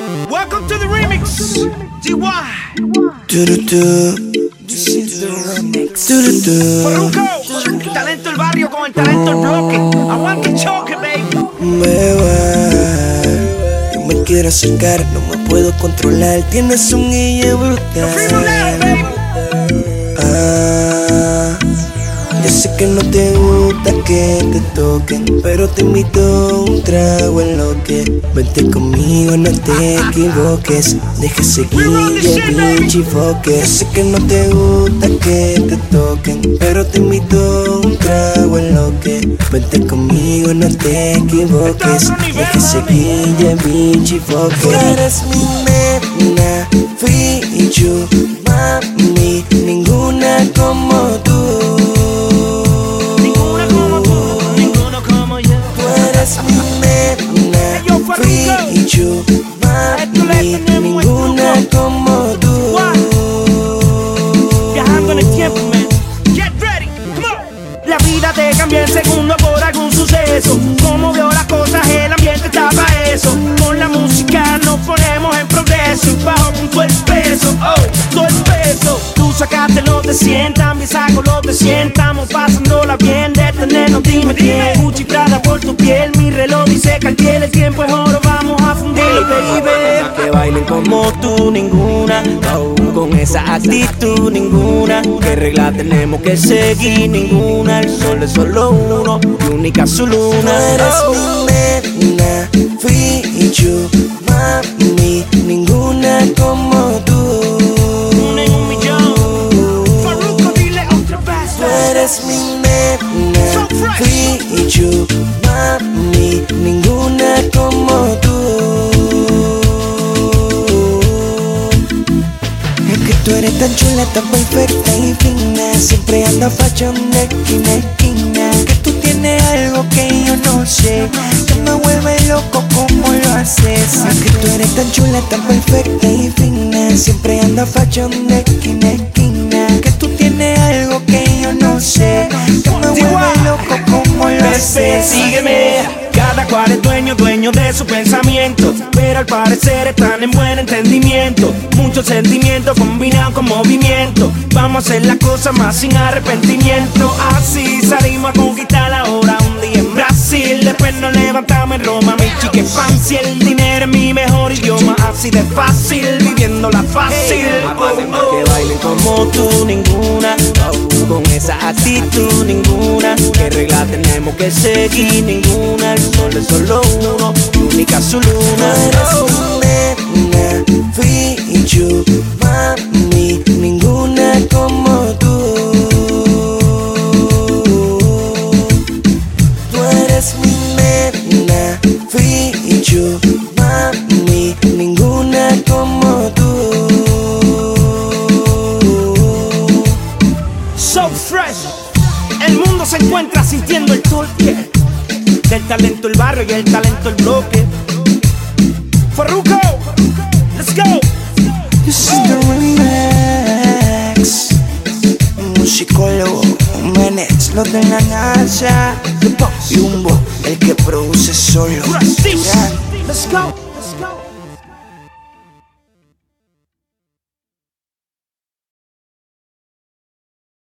Welcome to the remix. DY. This is the remix. Farruko. Talento del barrio con el talento del bloque. Aguanta el choque, baby. Beba, yo me quiero acercar, no me puedo controlar. Tienes un guille brutal. Yo sé que no te gusta que te toquen, pero te invito a un trago en lo que vente conmigo, no te equivoques. Deja seguir el bitch y foque. Yo sé que no te gusta que te toquen, pero te invito a un trago en lo que vente conmigo, no te equivoques. Deja seguir el bitch y foque. Tú eres mi nena, fui yo, mami, ninguna como tú. Free you, mami, ninguna como tú. Viajando en el tiempo, man. Get ready, come on. La vida te cambia en segundo por algún suceso. Como veo las cosas, el ambiente está para eso. Con la música nos ponemos en progreso. Y bajo con todo el peso, todo el peso. Tú sacaste lo te sientan, me saco lo te sientamos. Pasándola bien, detenernos, dime quién. Gucci Prada por tu piel, mi reloj dice Cartier. El tiempo es oro, vamos a fundir, baby. Que bailen como tú, ninguna. Con esa actitud, ninguna. ¿Qué regla tenemos que seguir? Ninguna. El sol es solo uno y única su luna. Tú eres mi nena, fui yo, mami, ninguna como tú. Una en un millón. Farruko, dile otra vez. Tú eres mi nena, fui yo, mami, ninguna como tú. Es que tú eres tan chula, tan perfecta y fina. Siempre anda fashion de esquina a esquina. Que tú tienes algo que yo no sé, que me vuelve loco como lo haces. Es que tú eres tan chula, tan perfecta y fina. Siempre anda fashion de esquina a esquina. Que tú tienes algo que yo no sé, que me vuelve loco como lo haces. Sígueme. Cada cual es dueño de su pensamiento, pero al parecer están en buen entendimiento. Muchos sentimientos combinados con movimiento. Vamos a hacer las cosas más sin arrepentimiento. Así salimos a conquistar ahora un día en Brasil. Después nos levantamos en Roma, mi chica es fancy. El dinero es mi mejor idioma, así de fácil, viviéndola fácil. Que bailen como tú, ninguna. Con esa actitud, ninguna. ¿Qué regla tenemos que seguir? Ninguna. El sol es solo uno, única su luna. Tú eres mi nena, fui yo, mami, ninguna como tú. Tú eres mi nena, fui yo, mami, ninguna como tú. So fresh. El mundo se encuentra sintiendo el toque del talento del barrio y el talento del bloque. Farruko, let's go. This is the remix. Musicólogo, Menex, los de la NASA. Y Umbo, el que produce solo. Let's go. Let's go.